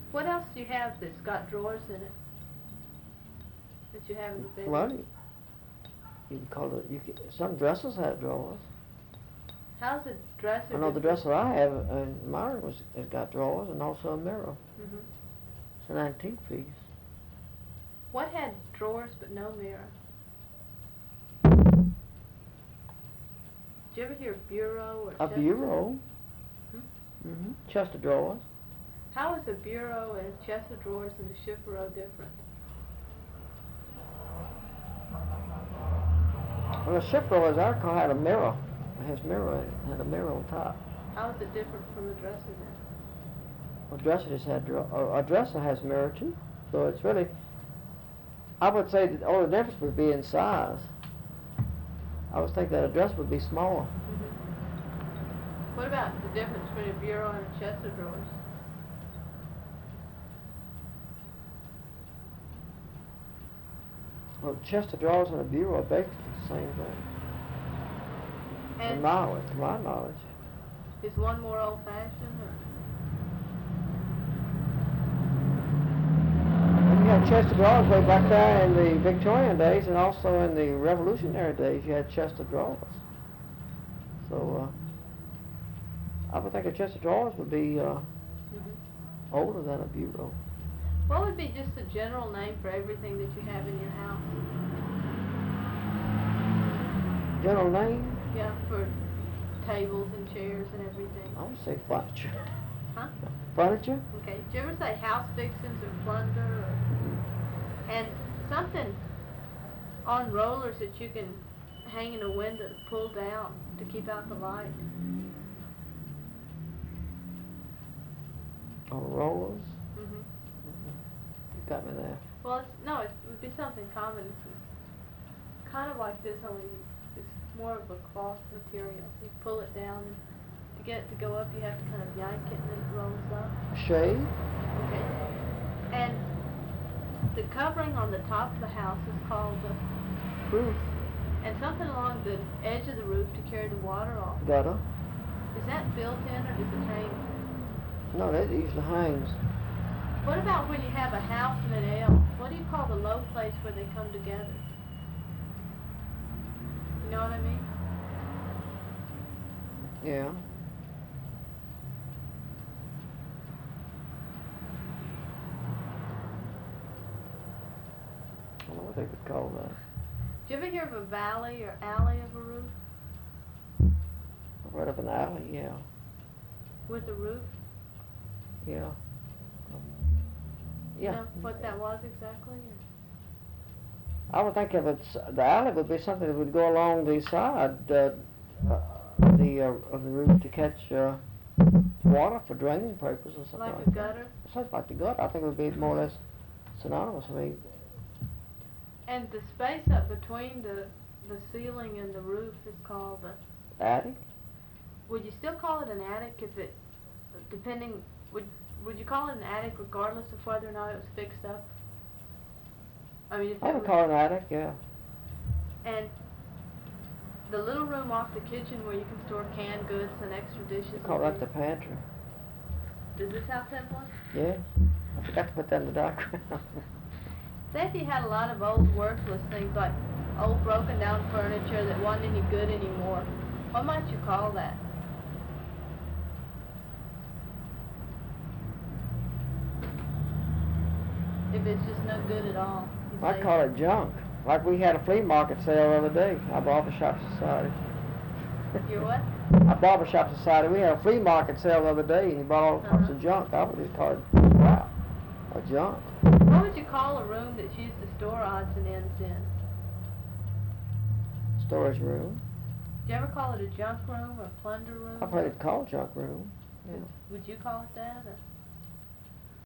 What else do you have that's got drawers in it that you have in the bedroom? Well, you can call it. Some dressers have drawers. How's a dresser? I know the dresser I have in mine has got drawers and also a mirror. Mm-hmm. It's an antique piece. What had drawers but no mirror? Did you ever hear bureau or A chest? bureau. Hmm? Chest of drawers. How is a bureau and a chest of drawers and a chiffreau different? Well, a chiffreau, as I recall, had a mirror. It has mirror in it. It had a mirror on top. How is it different from the dresser then? A dresser just had a dresser has mirror too. So it's really, I would say that all the difference would be in size. I would think that a dresser would be smaller. Mm-hmm. What about the difference between a bureau and a chest of drawers? Well, a chest of drawers and a bureau are basically the same thing. And to my knowledge. is one more old-fashioned or? You had chest of drawers way back there in the Victorian days, and also in the Revolutionary days, you had chest of drawers. So I would think a chest of drawers would be older than a bureau. What would be just a general name for everything that you have in your house? General name? Yeah, for tables and chairs and everything. I would say furniture. Huh? Furniture? Okay. Did you ever say house fixings or plunder or and something on rollers that you can hang in a window to pull down to keep out the light? On rollers? Mm-hmm. You got me there. Well, it would be something common. It's kind of like this, only it's more of a cloth material. You pull it down, and to get it to go up, you have to kind of yank it, and then it rolls up. Shade? Okay. And the covering on the top of the house is called the Roof. and something along the edge of the roof to carry the water off. Gutter? Is that built in or does it hang? No, that usually hangs. What about when you have a house and an L? What do you call the low place where they come together? You know what I mean? Yeah. I don't know what they would call that. Do you ever hear of a valley or alley of a roof? I've heard of an alley, yeah. With a roof? Yeah. You know what that was exactly? I would think of it, the alley would be something that would go along the side of the roof to catch water for draining purposes or something Like like a that. gutter? Sounds like the gutter. I think it would be more or less synonymous. I mean, And the space up between the ceiling and the roof is called the... attic? Would you still call it an attic if it, depending, would you call it an attic regardless of whether or not it was fixed up? I mean, if I it would was, call it an attic, yeah. and the little room off the kitchen where you can store canned goods and extra dishes. I call and that the things. pantry. Does this have that one? Yeah. I forgot to put that in the diagram. Say if you had a lot of old worthless things like old broken down furniture that wasn't any good anymore, what might you call that? If it's just no good at all. You I say- call it junk. Like we had a flea market sale the other day, our barbershop society. Your what? Our barbershop society, we had a flea market sale the other day, and you bought all sorts of junk. I would just call it crap, or junk. What would you call a room that's used to store odds and ends in? Storage room. Do you ever call it a junk room or plunder room? I've heard it called junk room. Yeah. Would you call it that? Or?